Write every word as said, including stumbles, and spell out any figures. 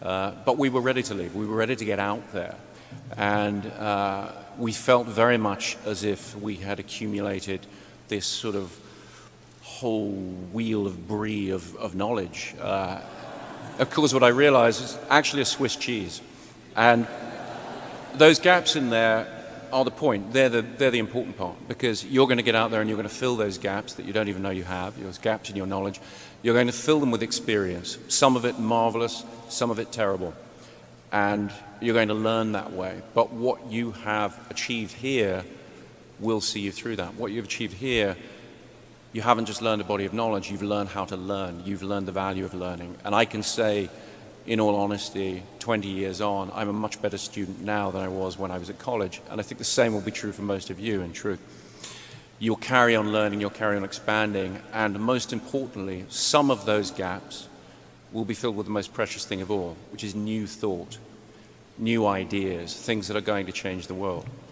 Uh, but we were ready to leave. We were ready to get out there. And uh, we felt very much as if we had accumulated this sort of whole wheel of brie of, of knowledge. Uh, of course, what I realized is actually a Swiss cheese. And those gaps in there are the point. They're the, they're the important part, because you're going to get out there and you're going to fill those gaps that you don't even know you have, those gaps in your knowledge. You're going to fill them with experience, some of it marvelous, some of it terrible. And you're going to learn that way. But what you have achieved here will see you through that. What you've achieved here, you haven't just learned a body of knowledge, you've learned how to learn. You've learned the value of learning. And I can say, in all honesty, twenty years on, I'm a much better student now than I was when I was at college. And I think the same will be true for most of you, in truth. You'll carry on learning, you'll carry on expanding, and most importantly, some of those gaps will be filled with the most precious thing of all, which is new thought, new ideas, things that are going to change the world.